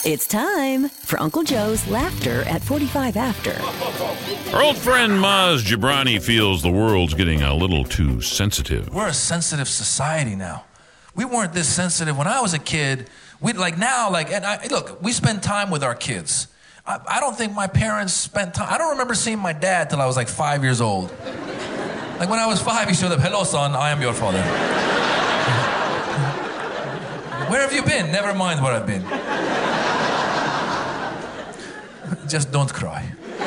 It's time for Uncle Joe's Laughter at 45 After. Our old friend Maz Jobrani feels the world's getting a little too sensitive. We're a sensitive society now. We weren't this sensitive when I was a kid. We look, we spend time with our kids. I don't think my parents spent time. I don't remember seeing my dad till I was like 5 years old. Like when I was 5, he showed up, "Hello, son, I am your father." Where have you been? Never mind where I've been. Just don't cry.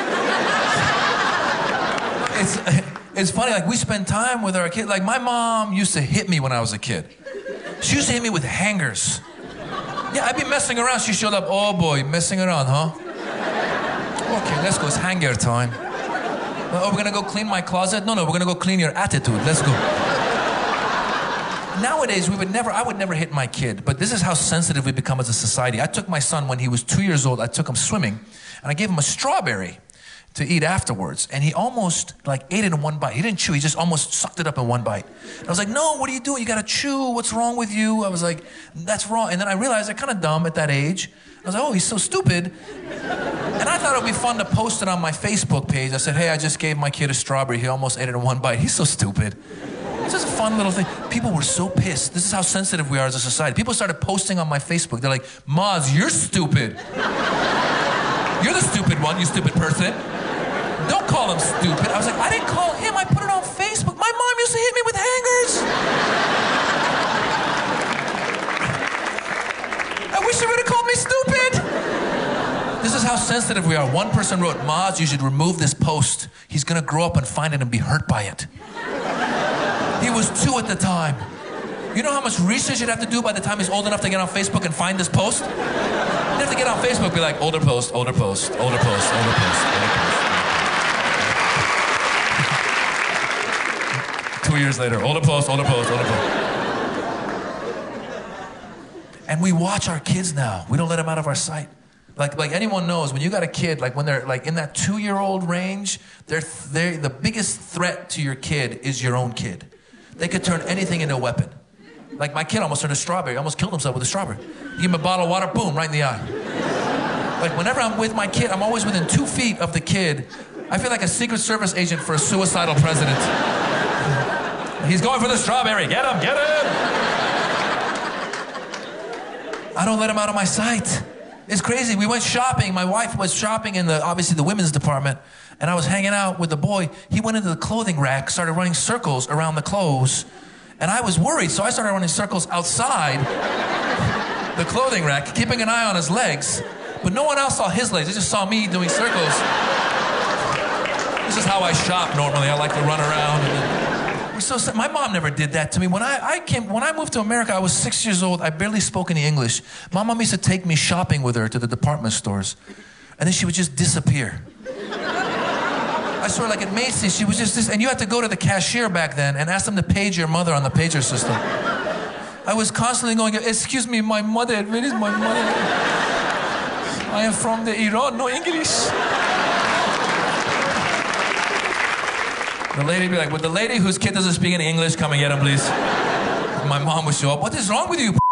It's funny, like we spend time with our kids. Like my mom used to hit me when I was a kid. She used to hit me with hangers. Yeah, I'd be messing around. She showed up, "Oh boy, messing around, huh? Okay, let's go, it's hanger time. Oh, we're gonna go clean my closet? No, we're gonna go clean your attitude. Let's go." Nowadays, I would never hit my kid, but this is how sensitive we become as a society. I took my son when he was 2 years old, I took him swimming, and I gave him a strawberry to eat afterwards, and he almost ate it in one bite. He didn't chew, he just almost sucked it up in one bite. And I was like, "No, what are you doing? You gotta chew, what's wrong with you?" I was like, "That's wrong." And then I realized I'm kind of dumb at that age. I was like, "Oh, he's so stupid." And I thought it would be fun to post it on my Facebook page. I said, "Hey, I just gave my kid a strawberry, he almost ate it in one bite. He's so stupid." It's just a fun little thing. People were so pissed. This is how sensitive we are as a society. People started posting on my Facebook. They're like, "Maz, you're stupid. You're the stupid one, you stupid person. Don't call him stupid." I was like, "I didn't call him, I put it on Facebook. My mom used to hit me with hangers. I wish she would have called me stupid." This is how sensitive we are. One person wrote, "Maz, you should remove this post. He's gonna grow up and find it and be hurt by it." He was 2 at the time. You know how much research you'd have to do by the time he's old enough to get on Facebook and find this post? You'd have to get on Facebook and be like, older post, older post, older post, older post, older post. 2 years later, older post, older post, older post. And we watch our kids now. We don't let them out of our sight. Like anyone knows, when you got a kid, like when they're like in that 2-year-old range, they're the biggest threat to your kid is your own kid. They could turn anything into a weapon. Like my kid almost turned a strawberry, almost killed himself with a strawberry. You give him a bottle of water, boom, right in the eye. Like whenever I'm with my kid, I'm always within 2 feet of the kid. I feel like a Secret Service agent for a suicidal president. He's going for the strawberry, get him, get him! I don't let him out of my sight. It's crazy. We went shopping. My wife was shopping in obviously the women's department, and I was hanging out with the boy. He went into the clothing rack, started running circles around the clothes, and I was worried, so I started running circles outside the clothing rack, keeping an eye on his legs, but no one else saw his legs. They just saw me doing circles. This is how I shop normally. I like to run around. My mom never did that to me. When I moved to America, I was 6 years old. I barely spoke any English. My mom used to take me shopping with her to the department stores, and then she would just disappear. I swear, like at Macy's, she was just this, and you had to go to the cashier back then and ask them to page your mother on the pager system. I was constantly going, "Excuse me, my mother, where is my mother? I am from the Iran, no English." The lady would be like, "Would the lady whose kid doesn't speak any English come and get him, please?" My mom would show up. "What is wrong with you,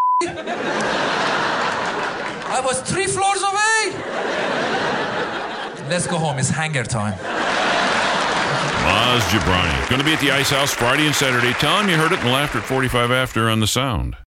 I was 3 floors away." Let's go home. It's hanger time. Maz Jobrani. Going to be at the Ice House Friday and Saturday. Tell him you heard it in Laughter at 45 After on the Sound.